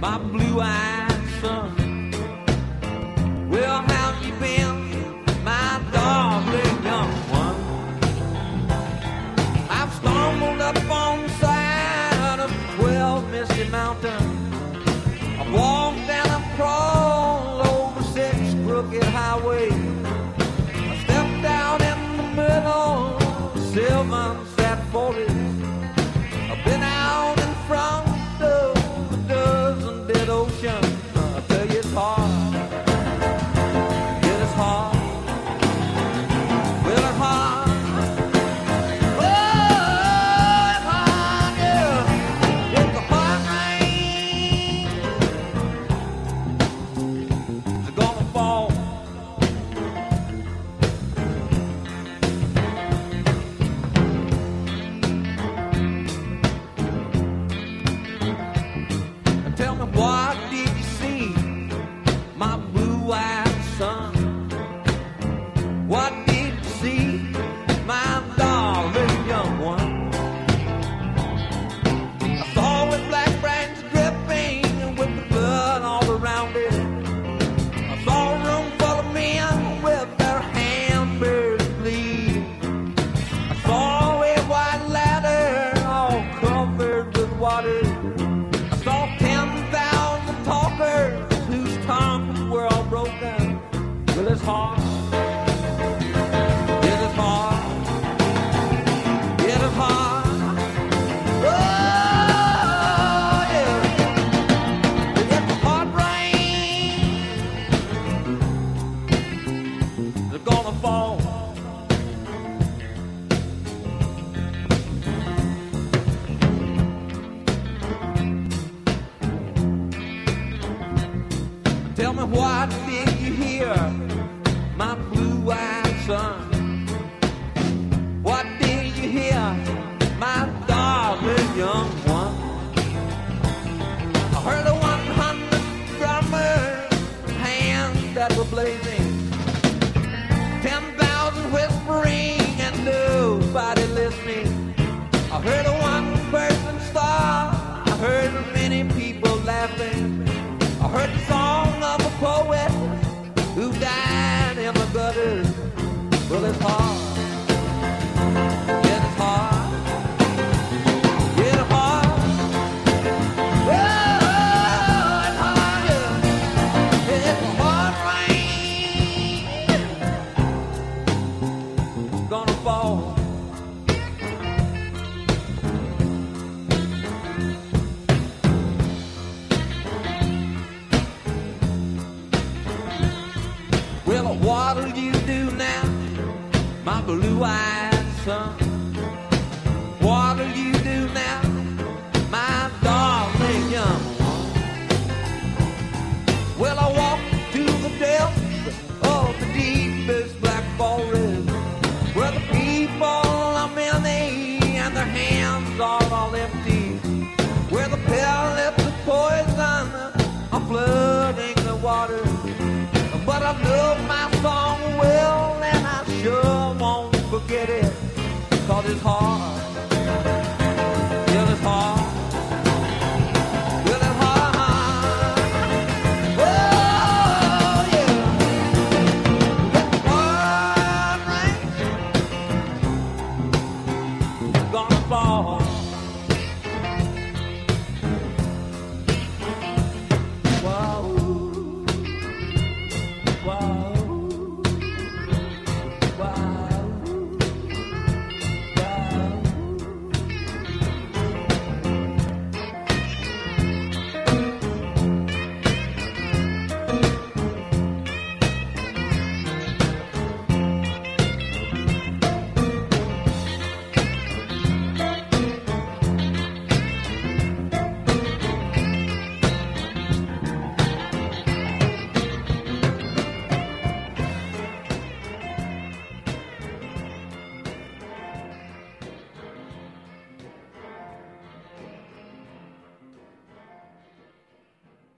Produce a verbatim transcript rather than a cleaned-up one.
my blue-eyed son. Well, how you been, my darling young one? I've stumbled up on the side of twelve misty mountains. I've walked and I've crawled over six crooked highways. I stepped out in the middle of seven sad forties. I've been out in front of a dozen dead oceans. I tell you it's hard. It is hard. Well, it's hard. Oh, it's hard, yeah. It's a hard rain. It's gonna fall. Tell me, what did you see, my blue-eyed son? What did you see, my darling young one? I saw with black branches dripping and with the blood all around it. I saw a room full of men with their hands bleeding. I saw a white ladder all covered with water. Whose tongues were all broken. Well, it's hard. It is hard. It is hard. Oh, yeah. It's a hard rain. It's gonna fall. Tell me, what did you hear, my blue-eyed son? What did you hear, my darling young one? I heard the one hundred drummers, hands that were blazing, ten thousand whispering and nobody listening. I heard a one-person star. I heard many people laughing. I heard the song of a poet who died in the gutters. Well, it's hard. It is hard. It is hard. Oh, it's hard, yeah. It's a hard rain. Gonna fall. Well, what'll you do now, my blue-eyed son? What'll you do